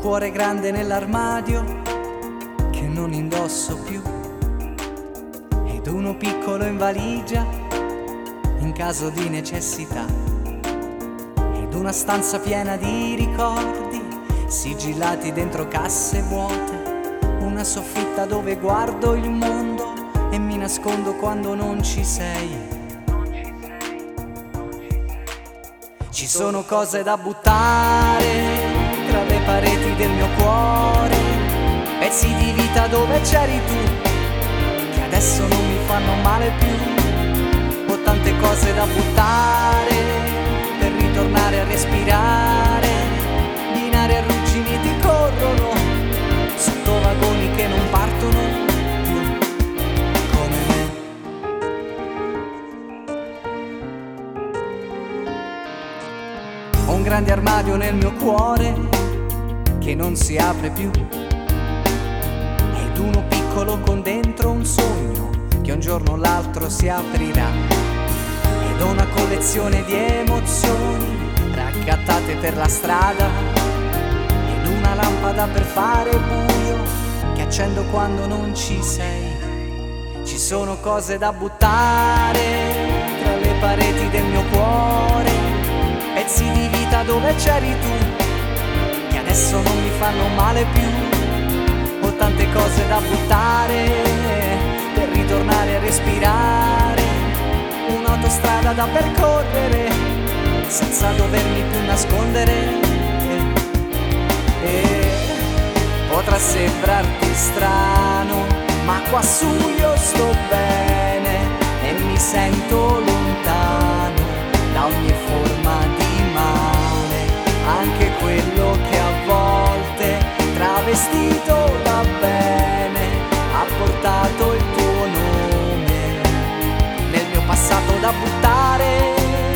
cuore grande nell'armadio che non indosso più, ed uno piccolo in valigia in caso di necessità, ed una stanza piena di ricordi sigillati dentro casse vuote, una soffitta dove guardo il mondo e mi nascondo quando non ci sei. Ci sono cose da buttare tra le pareti del mio cuore, pezzi di vita dove c'eri tu, che adesso non mi fanno male più. Ho tante cose da buttare per ritornare a respirare, binari arrugginiti corrono sotto vagoni che non partono più come me. Ho un grande armadio nel mio cuore che non si apre più, ed uno piccolo con dentro un sogno che un giorno o l'altro si aprirà, ed ho una collezione di emozioni raccattate per la strada, ed una lampada per fare buio che accendo quando non ci sei. Ci sono cose da buttare tra le pareti del mio cuore, pezzi di vita dove c'eri tu, che adesso non mi fanno male più. Ho tante cose da buttare per ritornare a respirare, un'autostrada da percorrere senza dovermi più nascondere. Potrà sembrarti strano, ma quassù io sto bene e mi sento lontano da ogni forma di male, anche quello che a volte travestito da bene ha portato il tuo nome nel mio passato da buttare,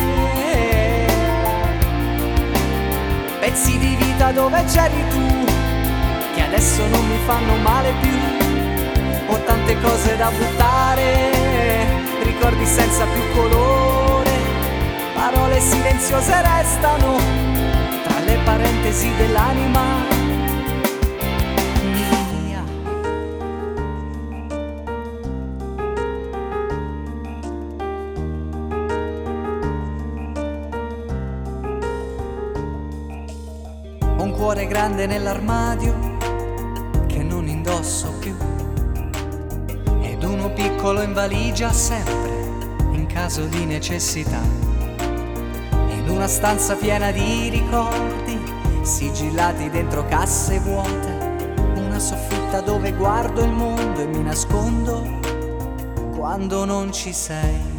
pezzi di vita dove c'eri tu che adesso non mi fanno male più. Ho tante cose da buttare, ricordi senza più colore, parole silenziose restano tra le parentesi dell'anima mia. Ho un cuore grande nell'armadio che non indosso più, ed uno piccolo in valigia sempre in caso di necessità, ed una stanza piena di ricordi sigillati dentro casse vuote, una soffitta dove guardo il mondo e mi nascondo quando non ci sei.